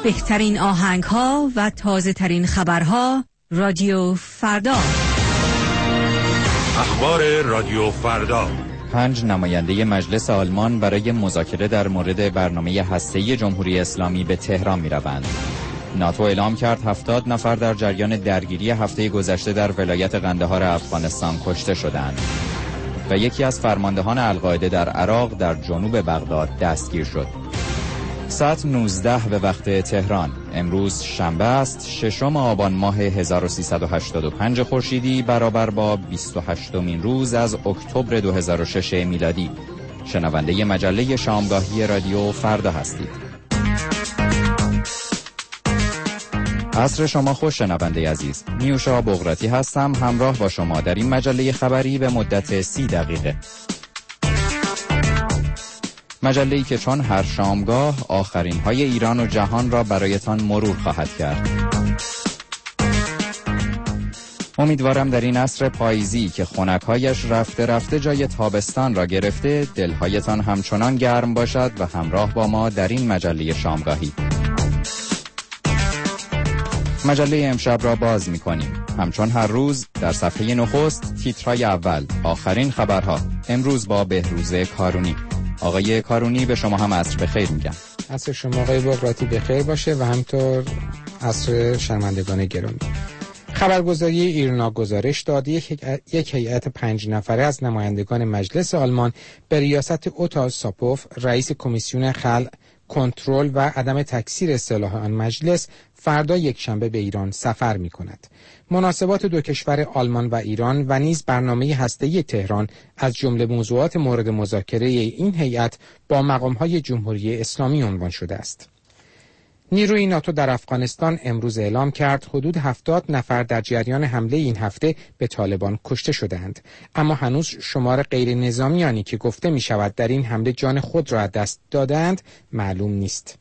بهترین آهنگ‌ها و تازه‌ترین خبرها رادیو فردا. اخبار رادیو فردا. 5 نماینده مجلس آلمان برای مذاکره در مورد برنامه هسته‌ای جمهوری اسلامی به تهران می‌روند. ناتو اعلام کرد 70 نفر در جریان درگیری هفته گذشته در ولایت قندهار افغانستان کشته شدند و یکی از فرماندهان القاعده در عراق در جنوب بغداد دستگیر شد. ساعت 19 به وقت تهران. امروز شنبه است، 6 آبان ماه 1385 خورشیدی برابر با 28مین روز از اکتبر 2006 میلادی. شنونده مجله شامگاهی رادیو فردا هستید. عصر شما خوش شنونده عزیز. نیوشا بغراتی هستم، همراه با شما در این مجله خبری به مدت 30 دقیقه. مجله‌ای که چون هر شامگاه آخرین های ایران و جهان را برایتان مرور خواهد کرد. امیدوارم در این عصر پاییزی که خنک‌هایش رفته رفته جای تابستان را گرفته، دلهایتان همچنان گرم باشد و همراه با ما در این مجله شامگاهی. مجله امشب را باز می‌کنیم. همچون هر روز در صفحه نخست تیترهای اول، آخرین خبرها. امروز با بهروز کارونی. آقای کارونی، به شما هم عصر بخیر میگم. عصر شما آقای بغراتی بخیر باشه و همطور عصر شنوندگان گرامی. خبرگزاری ایرنا گزارش داد یک هیئت 5 نفره از نمایندگان مجلس آلمان به ریاست اوتا ساپوف، رئیس کمیسیون خلع، کنترل و عدم تکثیر اصطلاح آن مجلس، فردا یکشنبه به ایران سفر می کند. مناسبات دو کشور آلمان و ایران و نیز برنامه هسته‌ای تهران از جمله موضوعات مورد مذاکره این هیئت با مقام‌های جمهوری اسلامی عنوان شده است. نیروی ناتو در افغانستان امروز اعلام کرد حدود 70 نفر در جریان حمله این هفته به طالبان کشته شدند، اما هنوز شمار غیر نظامیانی که گفته می شود در این حمله جان خود را از دست دادند معلوم نیست.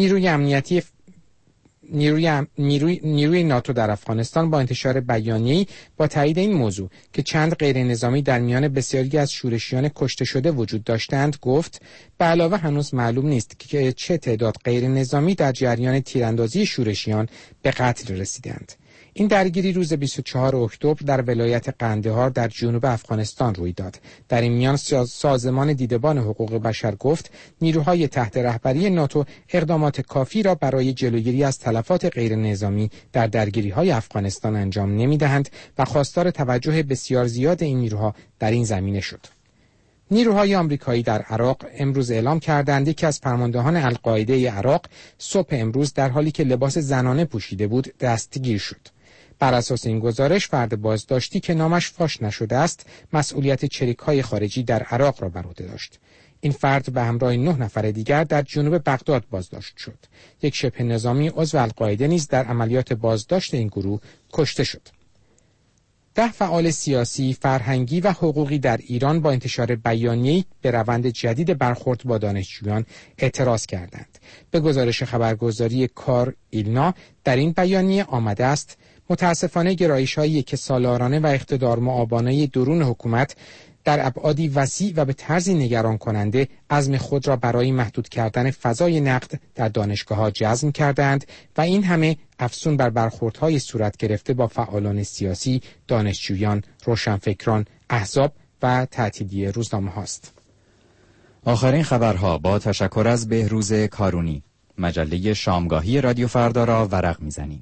نیروی ناتو در افغانستان با انتشار بیانیه‌ای با تایید این موضوع که چند غیر نظامی در میان بسیاری از شورشیان کشته شده وجود داشتند گفت به علاوه هنوز معلوم نیست که چه تعداد غیر نظامی در جریان تیراندازی شورشیان به قتل رسیدند. این درگیری روز 24 اکتبر در ولایت قندهار در جنوب افغانستان روی داد. در این میان سازمان دیدبان حقوق بشر گفت نیروهای تحت رهبری ناتو اقدامات کافی را برای جلوگیری از تلفات غیر نظامی در درگیری‌های افغانستان انجام نمی‌دهند و خواستار توجه بسیار زیاد این نیروها در این زمینه شد. نیروهای آمریکایی در عراق امروز اعلام کردند یکی از فرماندهان القاعده عراق صبح امروز در حالی که لباس زنانه پوشیده بود دستگیر شد. بر اساس این گزارش فرد بازداشتی که نامش فاش نشده است مسئولیت چریک‌های خارجی در عراق را بر عهده داشت. این فرد به همراه 9 نفر دیگر در جنوب بغداد بازداشت شد. یک شبه نظامی عضو القاعده نیز در عملیات بازداشت این گروه کشته شد. 10 فعال سیاسی، فرهنگی و حقوقی در ایران با انتشار بیانیه‌ای به روند جدید برخورد با دانشجویان اعتراض کردند. به گزارش خبرگزاری کار ایلنا در این بیانیه آمده است متاسفانه گرایش‌هایی که سالارانه و اقتدارمآبانه درون حکومت در ابعادی وسیع و به طرزی نگران کننده عزم خود را برای محدود کردن فضای نقد در دانشگاه‌ها جزم کردند و این همه افزون بر برخوردهای صورت گرفته با فعالان سیاسی، دانشجویان، روشنفکران، احزاب و تعطیلی روزنامه هاست. آخرین خبرها با تشکر از بهروز کارونی. مجله شامگاهی رادیو فردا را ورق میزنیم.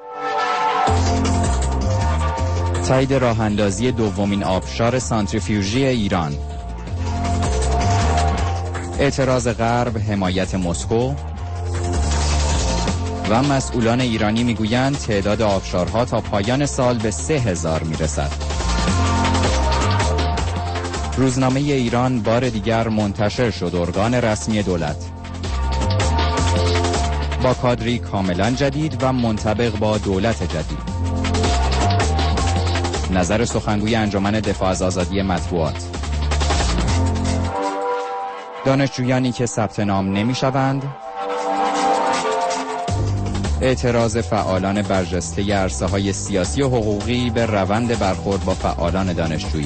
تایید راه اندازی دومین آبشار سانتریفیوژی ایران. اعتراض غرب، حمایت مسکو و مسئولان ایرانی میگویند تعداد آبشارها تا پایان سال به 3000 میرسد. روزنامه ایران بار دیگر منتشر شد ارگان رسمی دولت با کادری کاملا جدید و منطبق با دولت جدید. نظر سخنگوی انجمن دفاع از آزادی مطبوعات. دانشجویانی که ثبت نام نمی‌شوند. اعتراض فعالان برجسته عرصه‌های سیاسی و حقوقی به روند برخورد با فعالان دانشجویی.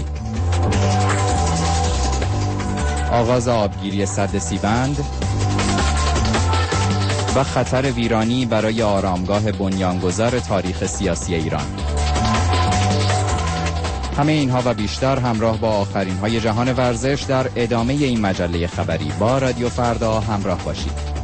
آغاز آبگیری سد سیبند و خطر ویرانی برای آرامگاه بنیانگذار تاریخ سیاسی ایران. همه اینها و بیشتر همراه با آخرین های جهان ورزش در ادامه این مجله خبری با رادیو فردا همراه باشید.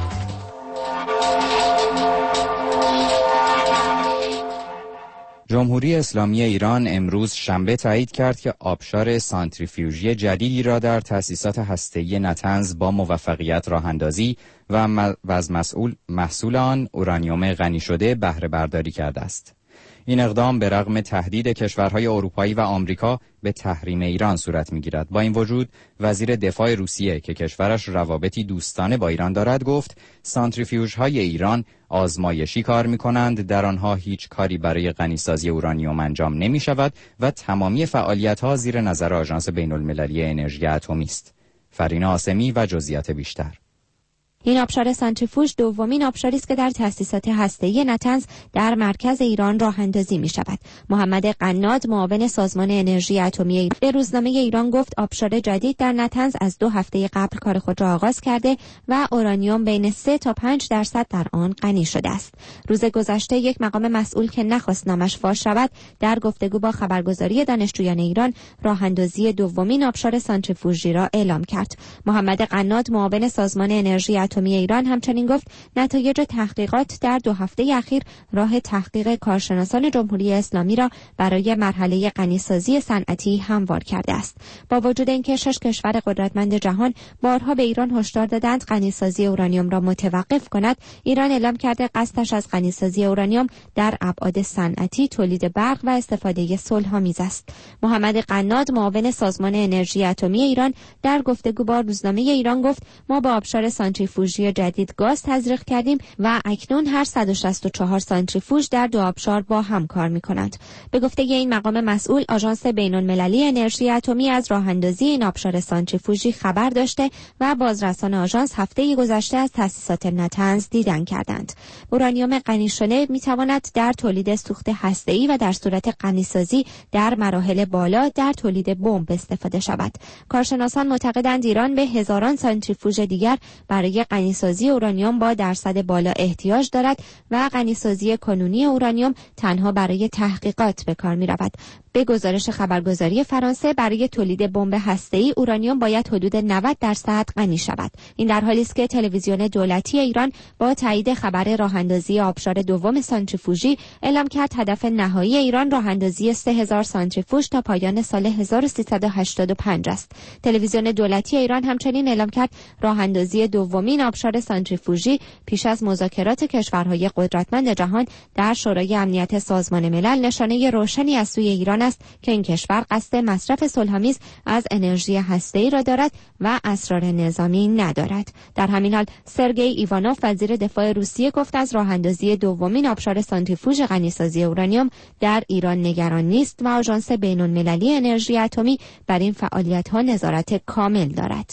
جمهوری اسلامی ایران امروز شنبه تایید کرد که آبشار سانتریفیوژی جدیدی را در تأسیسات هسته‌ای نطنز با موفقیت راه‌اندازی و از محصول آن اورانیوم غنی شده بهره برداری کرده است. این اقدام به رغم تهدید کشورهای اروپایی و آمریکا به تحریم ایران صورت می‌گیرد. با این وجود وزیر دفاع روسیه که کشورش روابطی دوستانه با ایران دارد گفت سانتریفیوژهای ایران آزمایشی کار می‌کنند، در آنها هیچ کاری برای غنیسازی اورانیوم انجام نمی‌شود و تمامی فعالیت‌ها زیر نظر آژانس بین‌المللی انرژی اتمی است. فرینا آسمی و جزئیات بیشتر. این آبشار سانتریفوژ دومین آبشاری است که در تأسیسات هسته‌ای نطنز در مرکز ایران راه‌اندازی می‌شود. محمد قناد معاون سازمان انرژی اتمی به روزنامه ایران گفت آبشار جدید در نطنز از 2 هفته قبل کار خود را آغاز کرده و اورانیوم بین 3 تا 5% در آن غنی شده است. روز گذشته یک مقام مسئول که نخواست نامش فاش شود در گفتگو با خبرگزاری دانشجویان ایران راه‌اندازی دومین آبشار سانتریفوژی را اعلام کرد. محمد قناد معاون سازمان انرژی اتمی ایران همچنین گفت نتایج تحقیقات در 2 هفته اخیر راه تحقیق کارشناسان جمهوری اسلامی را برای مرحله غنیسازی صنعتی هموار کرده است. با وجود اینکه 6 کشور قدرتمند جهان بارها به ایران هشدار دادند غنیسازی اورانیوم را متوقف کند، ایران اعلام کرده قصدش از غنیسازی اورانیوم در ابعاد صنعتی، تولید برق و استفاده صلح‌آمیز است. محمد قناد معاون سازمان انرژی اتمی ایران در گفتگو با روزنامه ایران گفت ما با آبشار سانتریفوژی جدید گاز تزریق کردیم و اکنون هر 164 سانتریفوژ در 2 آبشار با هم کار می‌کنند. به گفته این مقام مسئول آژانس بین‌المللی انرژی اتمی از راه‌اندازی این آبشار سانتریفوژی خبر داشته و بازرسان آژانس هفته گذشته از تأسیسات نطنز دیدن کردند. اورانیوم غنی شده می‌تواند در تولید سوخت هسته‌ای و در صورت غنیسازی در مراحل بالا در تولید بمب استفاده شود. کارشناسان معتقدند ایران به هزاران سانتریفوژ دیگر برای غنیسازی اورانیوم با درصد بالا احتیاج دارد و غنیسازی کنونی اورانیوم تنها برای تحقیقات به کار می رود. به گزارش خبرگزاری فرانسه برای تولید بمب هسته‌ای اورانیوم باید حدود 90% غنی شود. این در حالی است که تلویزیون دولتی ایران با تایید خبر راه‌اندازی آبشار دوم سانتریفوژی اعلام کرد هدف نهایی ایران راه‌اندازی 3000 سانتریفوژ تا پایان سال 1385 است. تلویزیون دولتی ایران همچنین اعلام کرد راه‌اندازی دومین آبشار سانتریفوژی پیش از مذاکرات کشورهای قدرتمند جهان در شورای امنیت سازمان ملل نشانه روشنی از سوی ایران است که این کشور قصد مصرف صلح‌آمیز از انرژی هسته‌ای را دارد و اسرار نظامی ندارد. در همین حال سرگئی ایوانوف وزیر دفاع روسیه گفت از راه‌اندازی دومین آبشار سانتریفوژ غنیسازی اورانیوم در ایران نگران نیست و آژانس بین‌المللی انرژی اتمی بر این فعالیت‌ها نظارت کامل دارد.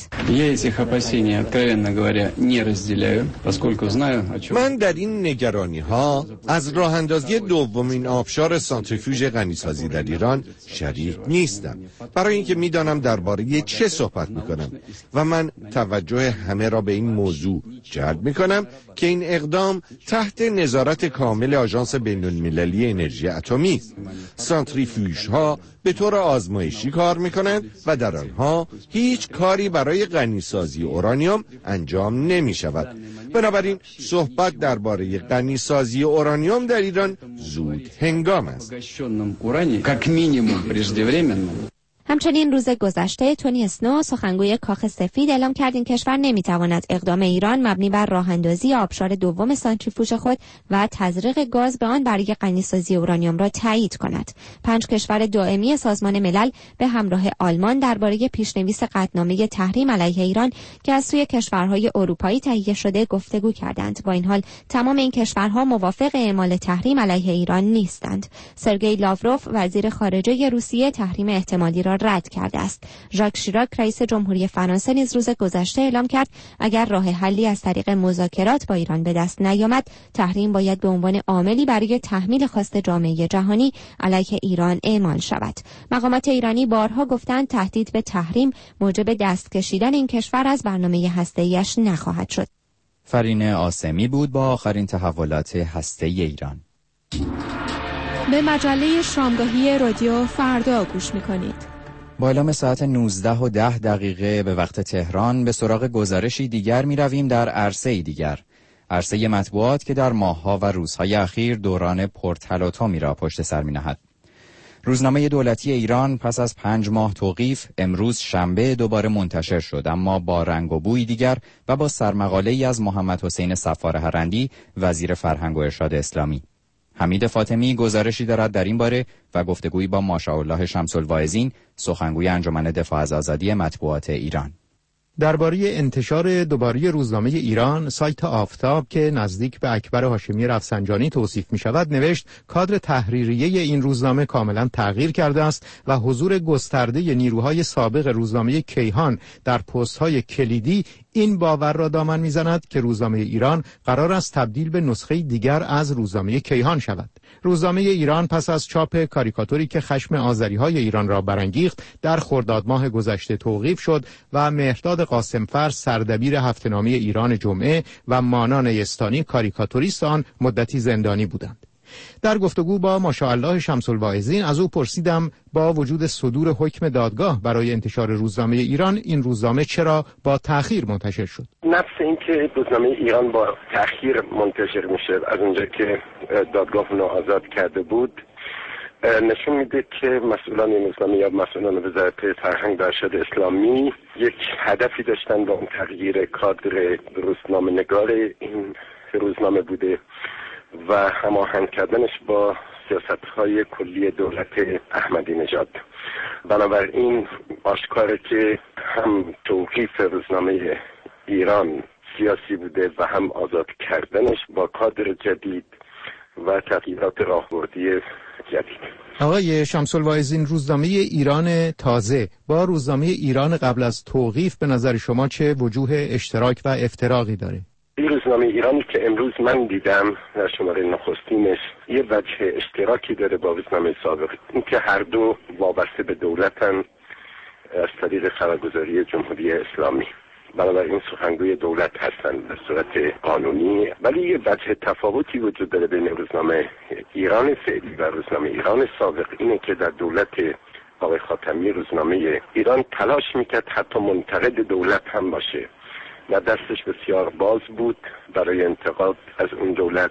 من در این نگرانی‌ها از راه‌اندازی دومین آبشار سانتریفیوژ غنیسازی در ایران شریک نیستم، برای اینکه میدانم درباره چه صحبت میکنم و من توجه همه را به این موضوع جلب میکنم که این اقدام تحت نظارت کامل آژانس بین‌المللی انرژی اتمی است. سانتریفیوژها به طور آزمایشی کار میکنند و در آنها هیچ کاری برای غنیسازی اورانیوم انجام نمی شود. بنابراین صحبت درباره غنیسازی اورانیوم در ایران زود هنگام است. همچنین روز گذشته تونی اسنو سخنگوی کاخ سفید اعلام کرد این کشور نمیتواند اقدام ایران مبنی بر راه‌اندازی آبشار دوم سانتریفوژ خود و تزریق گاز به آن برای غنیسازی اورانیوم را تایید کند. 5 کشور دائمی سازمان ملل به همراه آلمان درباره پیشنویس قطعنامه تحریم علیه ایران که از سوی کشورهای اروپایی تهیه شده گفتگو کردند. با این حال تمام این کشورها موافق اعمال تحریم علیه ایران نیستند. سرگئی لاوروف وزیر خارجه روسیه تحریم احتمالی را رد کرده است. ژاک شیراک رئیس جمهوری فرانسه نیز روز گذشته اعلام کرد اگر راه حلی از طریق مذاکرات با ایران به دست نیامد تحریم باید به عنوان عاملی برای تحمیل خواست جامعه جهانی علیه ایران اعمال شود. مقامات ایرانی بارها گفتند تهدید به تحریم موجب دست کشیدن این کشور از برنامه هسته‌ایش نخواهد شد. فرین آسمی بود با آخرین تحولات هسته‌ای ایران. به مجله شامگاهی رادیو فردا گوش می‌کنید. با اعلام ساعت 19:10 به وقت تهران به سراغ گزارشی دیگر می‌رویم در عرصه‌ای دیگر. عرصه مطبوعات که در ماه‌ها و روزهای اخیر دوران پرتلاطمی را پشت سر می‌نهد. روزنامه دولتی ایران پس از 5 ماه توقیف امروز شنبه دوباره منتشر شد، اما با رنگ و بوی دیگر و با سرمقاله‌ای از محمد حسین صفار هرندی، وزیر فرهنگ و ارشاد اسلامی. حمید فاطمی گزارشی دارد در این باره و گفتگویی با ماشاءالله شمس‌الواعظین، سخنگوی انجمن دفاع از آزادی مطبوعات ایران. درباره انتشار دوباره روزنامه ایران، سایت آفتاب که نزدیک به اکبر هاشمی رفسنجانی توصیف می شود نوشت کادر تحریریه این روزنامه کاملا تغییر کرده است و حضور گسترده نیروهای سابق روزنامه کیهان در پست‌های کلیدی این باور را دامن می‌زند که روزنامه ایران قرار است تبدیل به نسخه دیگر از روزنامه کیهان شود. روزنامه ایران پس از چاپ کاریکاتوری که خشم آذری‌های ایران را برانگیخت در خرداد ماه گذشته توقیف شد و مهرداد قاسمفر سردبیر هفته‌نامه ایران جمعه و مانا نیستانی کاریکاتوریست آن مدتی زندانی بودند. در گفتگو با ماشاءالله شمس‌الواعظین از او پرسیدم با وجود صدور حکم دادگاه برای انتشار روزنامه ایران این روزنامه چرا با تأخیر منتشر شد؟ نفس این که روزنامه ایران با تأخیر منتشر میشه از اونجا که دادگاه اونو آزاد کرده بود نشون میده که مسئولان این روزنامه یا مسئولان وزارت فرهنگ و ارشاد اسلامی یک هدفی داشتن با اون تغییر کادر روزنامه نگار این روزنامه بوده و هماهنگ کردنش با سیاست‌های کلی دولت احمدی نژاد. بنابراین آشکاره که هم توقیف روزنامه ایران سیاسی بوده و هم آزاد کردنش با کادر جدید و تغییرات راهبردی جدید. آقای شمس‌الواعظین، روزنامه ایران تازه با روزنامه ایران قبل از توقیف به نظر شما چه وجوه اشتراک و افتراقی داره؟ این روزنامه ایرانی که امروز من دیدم در شماره نخستینش یه وجه اشتراکی داره با روزنامه سابق، اینکه هر دو وابسته به دولتن از طریق خبرگزاری جمهوری اسلامی، بنابراین سخنگوی دولت هستن به صورت قانونی. ولی یه وجه تفاوتی وجود داره بین روزنامه ایران فعلی و روزنامه ایران سابق، اینه که در دولت آقای خاتمی روزنامه ایران تلاش میکرد حتی منتقد دولت هم باشه و دستش بسیار باز بود برای انتقاد از اون دولت.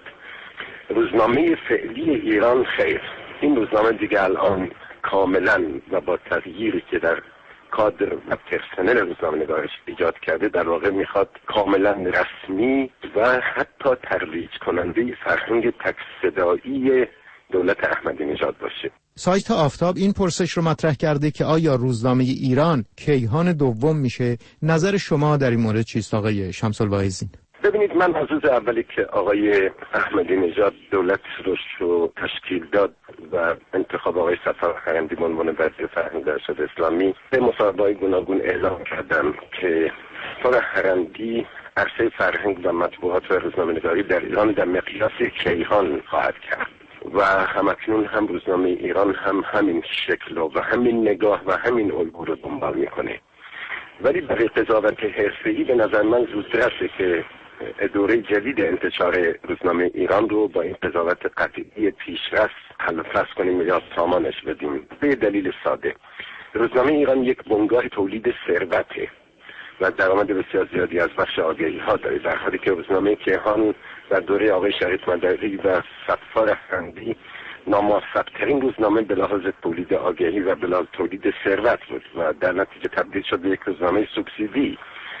روزنامه فعلی ایران خیر، این روزنامه دیگه الان کاملا و با تغییری که در کادر و پرسنل روزنامه نگارش ایجاد کرده در واقع میخواد کاملا رسمی و حتی ترویج کننده فرهنگ تک صدایی دولت احمدی نژاد باشه. سایت آفتاب این پرسش رو مطرح کرده که آیا روزنامه ایران کیهان دوم میشه؟ نظر شما در این مورد چیست آقای شمس‌الواعظین؟ ببینید، من از روز اولی که آقای احمدی نژاد دولت رو تشکیل داد و انتخاب آقای صفار هرندی به عنوان وزیر فرهنگ و ارشاد اسلامی به مصاحبه‌های گوناگون اعلام کردم که صفار هرندی عرصه فرهنگ و مطبوعات و روزنامه‌نگاری در ایران در مقیاس کیهان خواهد کرد و همکنون هم روزنامه ایران هم همین شکل و همین نگاه و همین الگو رو دنبال میکنه. ولی برای قضاوت حرفه‌ای به نظر من زودتره که دوره جدید انتشار روزنامه ایران رو با این قضاوت قطعی پیشرفت حل و فصل کنیم یا سامانش بدیم. به دلیل ساده، روزنامه ایران یک بنگاه تولید ثروته و درآمد بسیار زیادی از بخش آگهی ها داره، در حالی که روزنامه کیهان در دوره آقای شریف مداری و صفار هرندی ناموفق‌ترین روزنامه به لحاظ تولید آگهی و به لحاظ تولید ثروت بود و در نتیجه تبدیل شد به یک روزنامه سوبسیدی.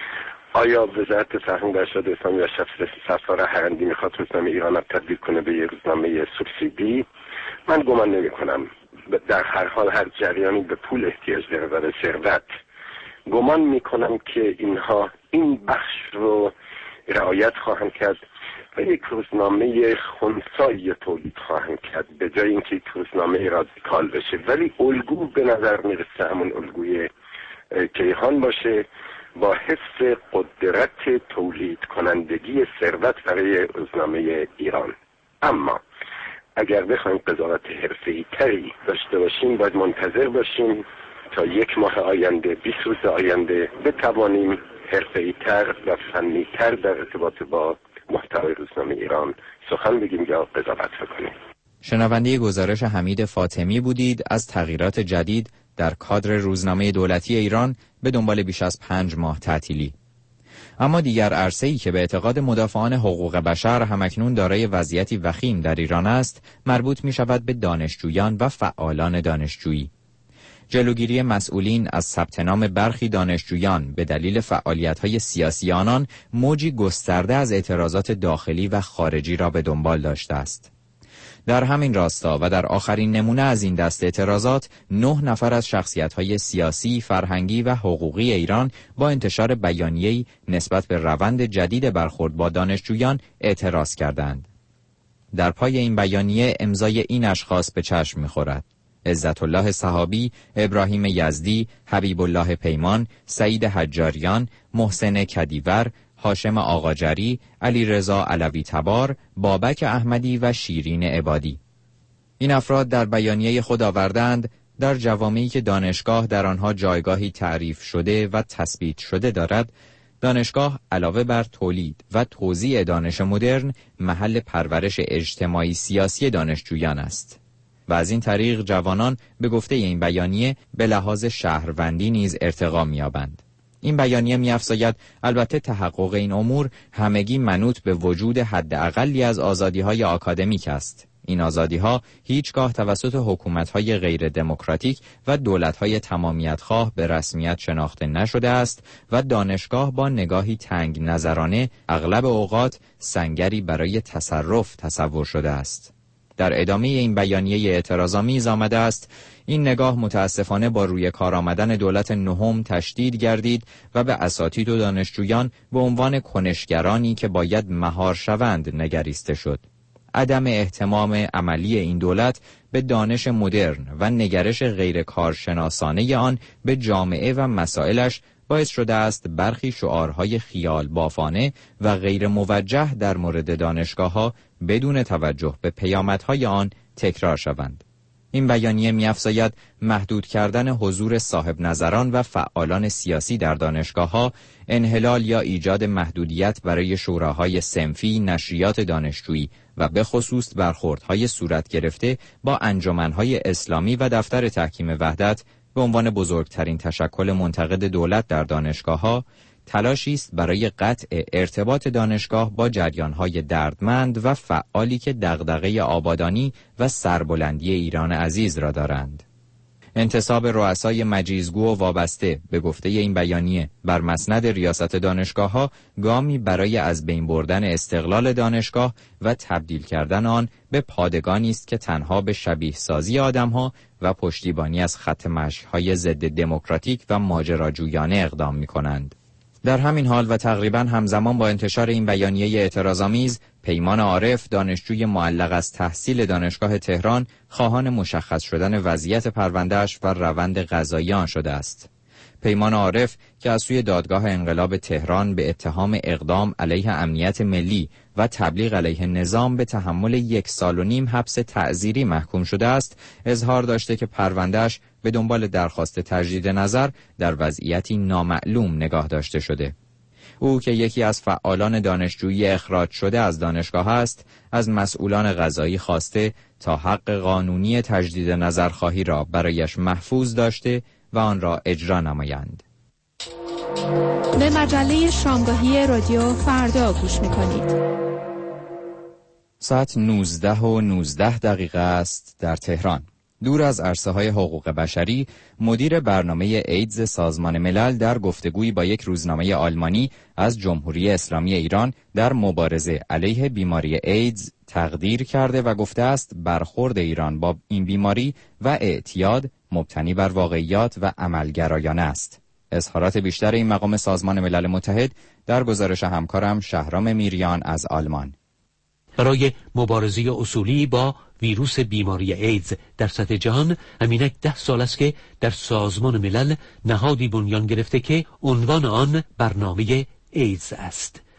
آیا وزارت فرهنگ و ارشاد اسلامی و صفار هرندی میخواد روزنامه ایران تبدیل کنه به یک روزنامه سوبسیدی؟ من گمان نمی‌کنم. در هر حال هر جریانی به پول احتیاج داره و به ثروت. گمان میکنم که اینها این بخش رو رعایت خواهند کرد و یک روزنامه خنثی تولید خواهند کرد به جای اینکه یک روزنامه رادیکال بشه. ولی الگو به نظر میرسه همون الگوی کیهان باشه با حفظ قدرت تولید کنندگی ثروت برای روزنامه ایران. اما اگر بخوایم قضاوت حرفه‌ای تری داشته باشیم باید منتظر باشیم تا 1 ماه آینده، 20 روز آینده بتوانیم حرفه‌ای‌تر و فنی‌تر در ارتباط با محتوای روزنامه ایران سخن بگیم یا قضاوت کنیم. شنونده گزارش حمید فاطمی بودید از تغییرات جدید در کادر روزنامه دولتی ایران به دنبال بیش از 5 ماه تعطیلی. اما دیگر عرصه‌ای که به اعتقاد مدافعان حقوق بشر همکنون دارای وضعیتی وخیم در ایران است، مربوط می‌شود به دانشجویان و فعالان دانشجویی. جلوگیری مسئولین از ثبت نام برخی دانشجویان به دلیل فعالیت‌های سیاسی آنان موجی گسترده از اعتراضات داخلی و خارجی را به دنبال داشته است. در همین راستا و در آخرین نمونه از این دست اعتراضات، 9 نفر از شخصیت‌های سیاسی، فرهنگی و حقوقی ایران با انتشار بیانیه‌ای نسبت به روند جدید برخورد با دانشجویان اعتراض کردند. در پای این بیانیه امضای این اشخاص به چشم می‌خورد: عزت الله صحابی، ابراهیم یزدی، حبیب الله پیمان، سعید حجاریان، محسن کدیور، هاشم آقاجری، علی رضا علوی تبار، بابک احمدی و شیرین عبادی. این افراد در بیانیه خود آوردند در جوامعی که دانشگاه در آنها جایگاهی تعریف شده و تثبیت شده دارد، دانشگاه علاوه بر تولید و توزیع دانش مدرن، محل پرورش اجتماعی سیاسی دانشجویان است. و از این طریق جوانان به گفته این بیانیه به لحاظ شهروندی نیز ارتقا می‌یابند. این بیانیه می‌افزاید البته تحقق این امور همگی منوط به وجود حداقلی از آزادی‌های آکادمیک است. این آزادی‌ها هیچگاه توسط حکومت‌های غیر دموکراتیک و دولت‌های تمامیت‌خواه به رسمیت شناخته نشده است و دانشگاه با نگاهی تنگ نظرانه اغلب اوقات سنگری برای تصرف تصور شده است. در ادامه این بیانیه اعتراض‌آمیز آمده است: این نگاه متاسفانه با روی کار آمدن دولت نهم تشدید گردید و به اساتید و دانشجویان به عنوان کنشگرانی که باید مهار شوند نگریسته شد. عدم اهتمام عملی این دولت به دانش مدرن و نگرش غیر کارشناسانه آن به جامعه و مسائلش باعث شده است برخی شعارهای خیال بافانه و غیر موجه در مورد دانشگاه‌ها بدون توجه به پیامدهای آن تکرار شوند. این بیانیه می‌افزاید محدود کردن حضور صاحب نظران و فعالان سیاسی در دانشگاه‌ها، انحلال یا ایجاد محدودیت برای شوراهای صنفی، نشریات دانشجویی و به خصوص برخوردهای صورت گرفته با انجمنهای اسلامی و دفتر تحکیم وحدت به عنوان بزرگترین تشکل منتقد دولت در دانشگاه‌ها، تلاشی است برای قطع ارتباط دانشگاه با جریان‌های دردمند و فعالی که دغدغه آبادانی و سربلندی ایران عزیز را دارند. انتصاب رؤسای مجیزگو و وابسته به گفته این بیانیه بر مسند ریاست دانشگاه‌ها گامی برای از بین بردن استقلال دانشگاه و تبدیل کردن آن به پادگانی است که تنها به شبیه سازی آدم‌ها و پشتیبانی از خط مشی‌های ضد دموکراتیک و ماجراجویانه اقدام می‌کنند. در همین حال و تقریباً همزمان با انتشار این بیانیه اعتراض‌آمیز، پیمان عارف، دانشجوی معلق از تحصیل دانشگاه تهران، خواهان مشخص شدن وضعیت پرونده‌اش و روند قضایی آن شده است. پیمان عارف که از سوی دادگاه انقلاب تهران به اتهام اقدام علیه امنیت ملی و تبلیغ علیه نظام به تحمل 1.5 سال حبس تعزیری محکوم شده است، اظهار داشته که پرونده‌اش به دنبال درخواست تجدید نظر در وضعیتی نامعلوم نگاه داشته شده. او که یکی از فعالان دانشجویی اخراج شده از دانشگاه است، از مسئولان قضایی خواسته تا حق قانونی تجدید نظرخواهی را برایش محفوظ داشته و آن را اجرا نمایند. به مجله شامگاهی رادیو فردا گوش می‌کنید. ساعت 19:19 است در تهران. دور از عرصه‌های حقوق بشری، مدیر برنامه ایدز سازمان ملل در گفتگویی با یک روزنامه آلمانی از جمهوری اسلامی ایران در مبارزه علیه بیماری ایدز تقدیر کرده و گفته است برخورد ایران با این بیماری و اعتیاد مبتنی بر واقعیات و عملگرایانه است. اظهارات بیشتر این مقام سازمان ملل متحد در گزارش همکارم شهرام میریان از آلمان. برای مبارزه اصولی با ویروس بیماری ایدز در سطح جهان همینک 10 سال است که در سازمان ملل نهادی بنیان گرفته که عنوان آن برنامه ایدز است.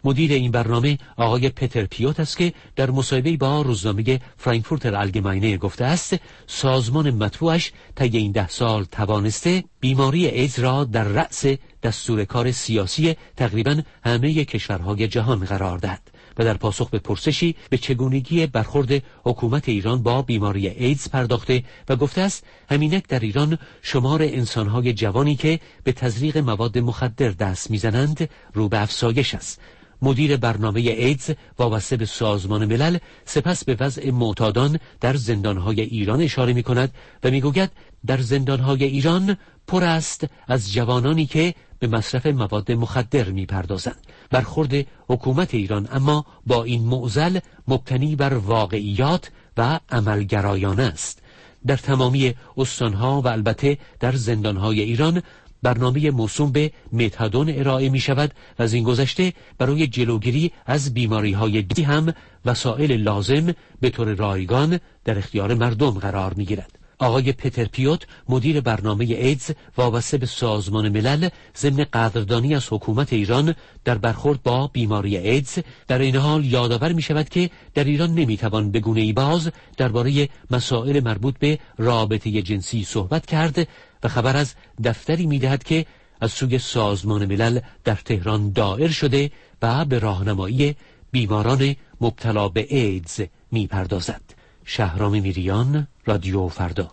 مدیر این برنامه آقای پتر پیوت است که در مصاحبه با روزنامه فرانکفورتر آلگماینه گفته است سازمان مطبوعش طی این 10 سال توانسته بیماری ایدز را در رأس دستور کار سیاسی تقریباً همه کشورهای جهان قرار دهد و در پاسخ به پرسشی به چگونگی برخورد حکومت ایران با بیماری ایدز پرداخته و گفته است همینک در ایران شمار انسانهای جوانی که به تزریق مواد مخدر دست میزنند رو به افزایش است. مدیر برنامه ایدز وابسته به سازمان ملل سپس به وضع معتادان در زندانهای ایران اشاره می کند و می گوید در زندانهای ایران پر است از جوانانی که به مصرف مواد مخدر می پردازند. برخورد حکومت ایران اما با این معضل مبتنی بر واقعیات و عملگرایانه است. در تمامی استانها و البته در زندانهای ایران برنامه موسوم به متادون ارائه می شود و از این گذشته برای جلوگیری از بیماری های دیگه هم وسایل لازم به طور رایگان در اختیار مردم قرار می گیرد. آقای پتر پیوت مدیر برنامه ایدز وابسته به سازمان ملل ضمن قدردانی از حکومت ایران در برخورد با بیماری ایدز در این حال یادآور می شود که در ایران نمی توان به گونه‌ای باز درباره مسائل مربوط به رابطه جنسی صحبت کرد و خبر از دفتری می دهد که از سوی سازمان ملل در تهران دایر شده و به راهنمایی بیماران مبتلا به ایدز می پردازد. شهرام میریان، رادیو فردا.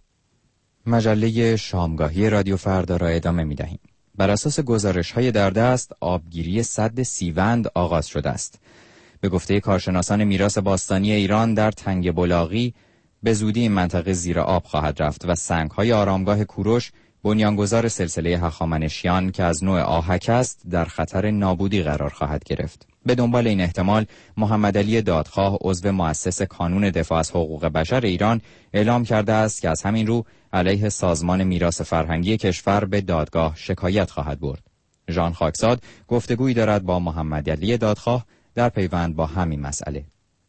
مجله شامگاهی رادیو فردا را ادامه می دهیم. بر اساس گزارش‌های در دست آبگیری سد سیوند آغاز شده است. به گفته کارشناسان میراث باستانی ایران در تنگ بلاغی به زودی این منطقه زیر آب خواهد رفت و سنگ‌های آرامگاه کوروش بنیانگذار سلسله هخامنشیان که از نوع آهک است در خطر نابودی قرار خواهد گرفت. به دنبال این احتمال محمد علی دادخواه عضو مؤسس کانون دفاع از حقوق بشر ایران اعلام کرده است که از همین رو علیه سازمان میراث فرهنگی کشور به دادگاه شکایت خواهد برد. ژان خاکزاد گفتگویی دارد با محمد علی دادخواه در پیوند با همین مسئله.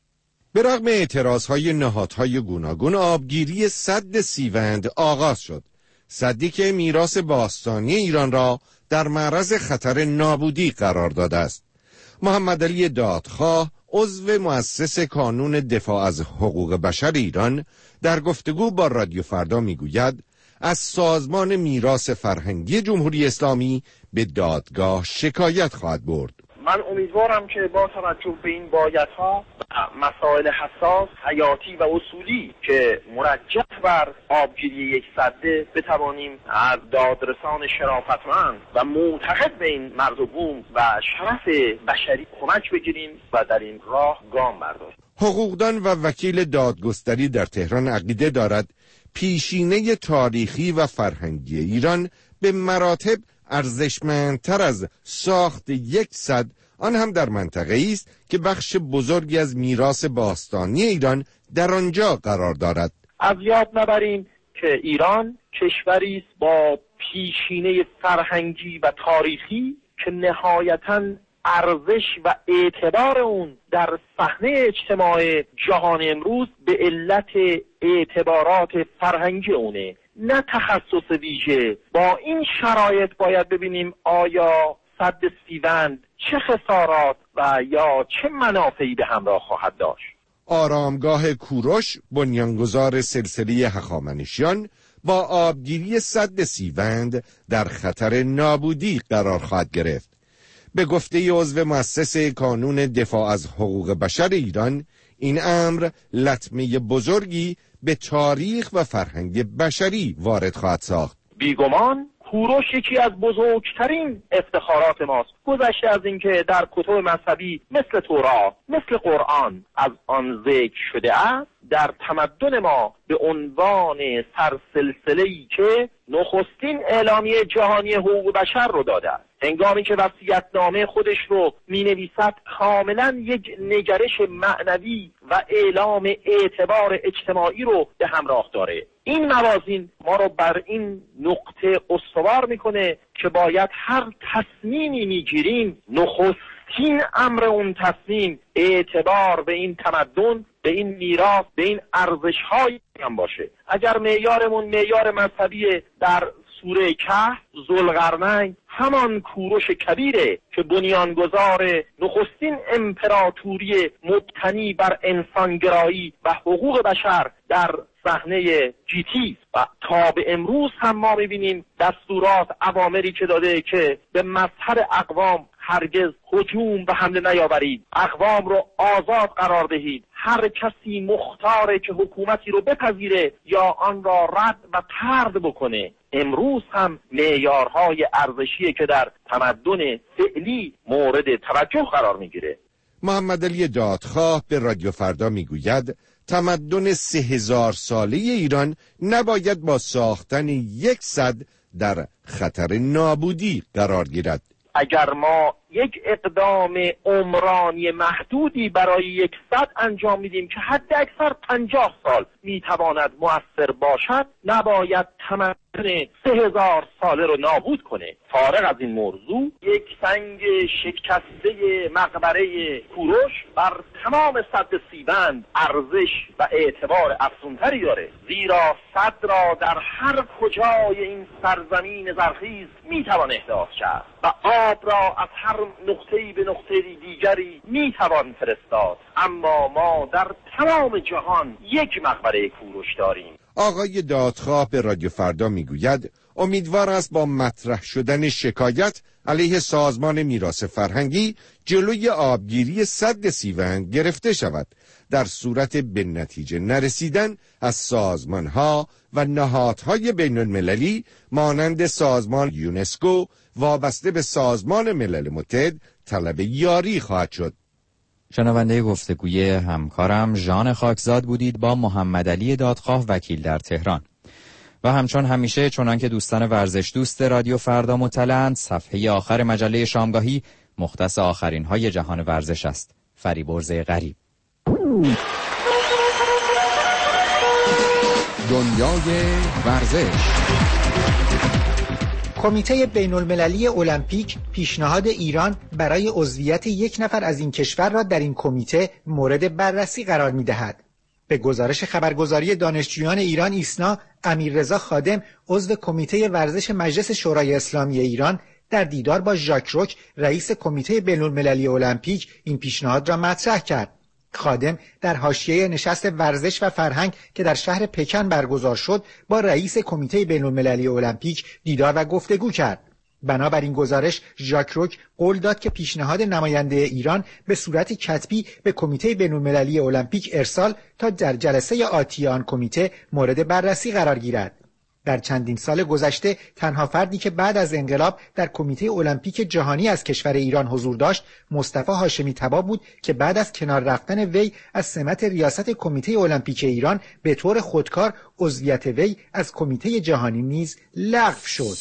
به رغم اعتراضهای نهادهای گوناگون آبگیری سد سیوند آغاز شد. سدی که میراث باستانی ایران را در معرض خطر نابودی قرار داده است. محمد علی دادخواه عضو مؤسس کانون دفاع از حقوق بشر ایران در گفتگو با رادیو فردا میگوید از سازمان میراث فرهنگی جمهوری اسلامی به دادگاه شکایت خواهد برد. من امیدوارم که با توجه به این بایدها مسائل حساس، حیاتی و اصولی که مرجح بر آبگیری یک سده بتوانیم از دادرسان شرافتمند و معتقد به این مرد و بوم و شرف بشری کمک بگیریم و در این راه گام برداریم. حقوقدان و وکیل دادگستری در تهران عقیده دارد پیشینه تاریخی و فرهنگی ایران به مراتب ارزشمندتر از ساخت یک سد، آن هم در منطقه‌ای است که بخش بزرگی از میراث باستانی ایران در آنجا قرار دارد. از یاد نبریم که ایران کشوری است با پیشینه فرهنگی و تاریخی که نهایتاً ارزش و اعتبار اون در صحنه اجتماع جهان امروز به علت اعتبارات فرهنگی اونه، نه تخصص ویژه. با این شرایط باید ببینیم آیا سد سیوند چه خسارات و یا چه منافعی به همراه خواهد داشت. آرامگاه کوروش بنیانگذار سلسله هخامنشیان با آبگیری سد سیوند در خطر نابودی قرار خواهد گرفت. به گفته عضو مؤسس کانون دفاع از حقوق بشر ایران، این امر لطمه بزرگی به تاریخ و فرهنگ بشری وارد خواهد ساخت. بیگمان کوروش یکی از بزرگترین افتخارات ماست، گذشته از اینکه در کتب مذهبی مثل تورات، مثل قرآن از آن ذکر شده است، در تمدن ما به عنوان سرسلسله‌ای که نخستین اعلامیه جهانی حقوق بشر رو داده است. هنگامی که وصیت‌نامه خودش رو می‌نویسد کاملا یک نگرش معنوی و اعلام اعتبار اجتماعی رو به همراه داره. این موازین ما رو بر این نقطه استوار میکنه که باید هر تصمیمی میگیریم نخستین امر اون تصمیم اعتبار به این تمدن، به این میراث، به این ارزش‌های هم باشه. اگر معیارمون معیار مذهبی در سوره کهف ذوالقرنین همان کوروش کبیره که بنیانگذار نخستین امپراتوری مبتنی بر انسانگرایی و حقوق بشر در صحنه جیتی و تا به امروز هم ما می‌بینیم دستورات اوامری که داده که به مظهر اقوام هرگز هجوم و حمله نیاورید، اقوام رو آزاد قرار دهید، هر کسی مختاره که حکومتی رو بپذیره یا آن را رد و طرد بکنه. امروز هم معیارهای ارزشی که در تمدن فعلی مورد توجه قرار میگیره. محمد علی دادخواه به رادیو فردا میگوید تمدن 3000 ساله ایران نباید با ساختن یک سد در خطر نابودی قرار گیرد. اگر ما یک اقدام عمرانی محدودی برای یک سد انجام میدیم که حد اکثر 50 سال میتواند مؤثر باشد، نباید تمدن 3000 ساله رو نابود کنه. فارغ از این موضوع، یک سنگ شکسته مقبره کوروش بر تمام سد سیبند ارزش و اعتبار افزونتری داره، زیرا سد را در هر کجای این سرزمین زرخیز میتوان احداث کرد و آب را از هر نقطه‌ای به نقطه دیگری میتوان فرستاد، اما ما در تمام جهان یک مقبره کوروش داریم. آقای دادخواه به رادیو فردا میگوید امیدوار است با مطرح شدن شکایت علیه سازمان میراث فرهنگی جلوی آبگیری سد سیبند گرفته شود. در صورت به نتیجه نرسیدن از سازمانها و نهادهای بین المللی مانند سازمان یونسکو وابسته به سازمان ملل متحد طلب یاری خواهد شد. شنونده گفتگوی همکارم ژان خاکزاد بودید با محمد علی دادخواه وکیل در تهران. و همچون همیشه چنان که دوستان ورزش دوست رادیو فردا مطلعند، صفحه آخر مجله شامگاهی مختص آخرین های جهان ورزش است. فریبرز غریب. دنیای ورزش. کمیته بین‌المللی المپیک پیشنهاد ایران برای عضویت یک نفر از این کشور را در این کمیته مورد بررسی قرار می‌دهد. به گزارش خبرگزاری دانشجویان ایران ایسنا، امیررضا خادم عضو کمیته ورزش مجلس شورای اسلامی ایران در دیدار با ژاک روک رئیس کمیته بین‌المللی المپیک این پیشنهاد را مطرح کرد. خادم در حاشیه نشست ورزش و فرهنگ که در شهر پکن برگزار شد با رئیس کمیته بین‌المللی المپیک دیدار و گفتگو کرد. بنابراین گزارش ژاک روک قول داد که پیشنهاد نماینده ایران به صورت کتبی به کمیته بین‌المللی المپیک ارسال تا در جلسه آتی آن کمیته مورد بررسی قرار گیرد. در چندین سال گذشته تنها فردی که بعد از انقلاب در کمیته المپیک جهانی از کشور ایران حضور داشت مصطفی هاشمی طبا بود که بعد از کنار رفتن وی از سمت ریاست کمیته المپیک ایران به طور خودکار عضویت وی از کمیته جهانی نیز لغو شد.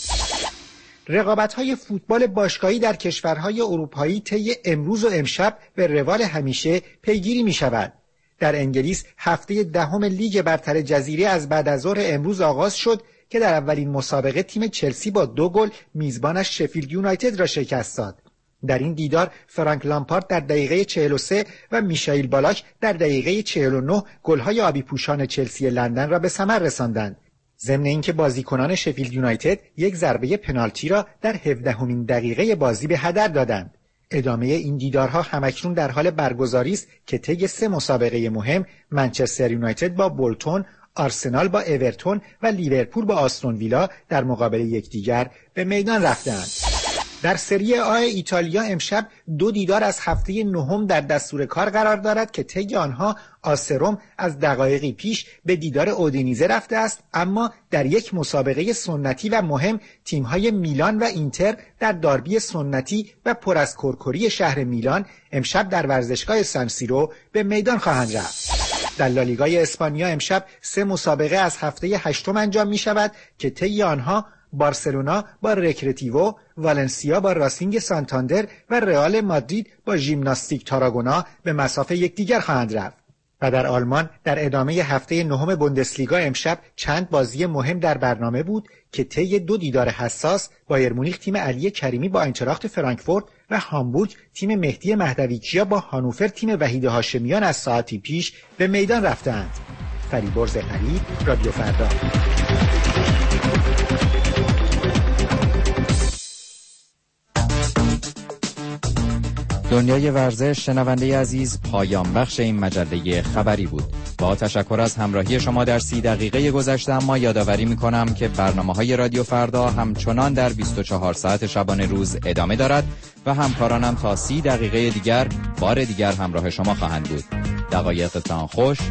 رقابت‌های فوتبال باشگاهی در کشورهای اروپایی طی امروز و امشب به روال همیشه پیگیری می‌شود. در انگلیس هفته دهم لیگ برتر جزیره از بعد از ظهر امروز آغاز شد که در اولین مسابقه تیم چلسی با 2 گل میزبانش شفیلد یونایتد را شکست داد. در این دیدار فرانک لامپارد در دقیقه 43 و میشائیل بالاک در دقیقه 49 گل‌های آبی پوشان چلسی لندن را به ثمر رساندند. ضمن اینکه بازیکنان شفیلد یونایتد یک ضربه پنالتی را در 17مین دقیقه بازی به هدر دادند. ادامه این دیدارها همکنون در حال برگزاری است که طی 3 مسابقه مهم منچستر یونایتد با بولتون، آرسنال با اورتون و لیورپول با آستون ویلا در مقابل یکدیگر به میدان رفتند. در سری آ ایتالیا امشب 2 دیدار از هفته نهم در دستور کار قرار دارد که طی آنها آسروم از دقایقی پیش به دیدار اودینیزه رفته است، اما در یک مسابقه سنتی و مهم تیم‌های میلان و اینتر در داربی سنتی و پر از کرکری شهر میلان امشب در ورزشگاه سان سیرو به میدان خواهند رفت. در لالیگای اسپانیا امشب 3 مسابقه از هفته 8 انجام می شود که طی آنها بارسلونا با رکرتیوو، والنسیا با راسینگ سانتاندر و رئال مادرید با ژیمناستیک تاراگونا به مسافه یکدیگر خواهند رفت. و در آلمان در ادامه هفته نهم بوندسلیگا امشب چند بازی مهم در برنامه بود که طی 2 دیدار حساس بایر مونیخ تیم علی کریمی با اینتراخت فرانکفورت و هامبورگ تیم مهدی مهدویکیا با هانوفر تیم وحید هاشمیان از ساعتی پیش به میدان رفتند. فریبرز غریب، رادیو فردا. دنیای ورزش شنونده عزیز پایان بخش این مجله خبری بود. با تشکر از همراهی شما در 30 دقیقه گذشته، اما یادآوری می‌کنم که برنامه‌های رادیو فردا همچنان در 24 ساعت شبانه روز ادامه دارد و همکارانم تا 30 دقیقه دیگر بار دیگر همراه شما خواهند بود. دقایقتان خوش.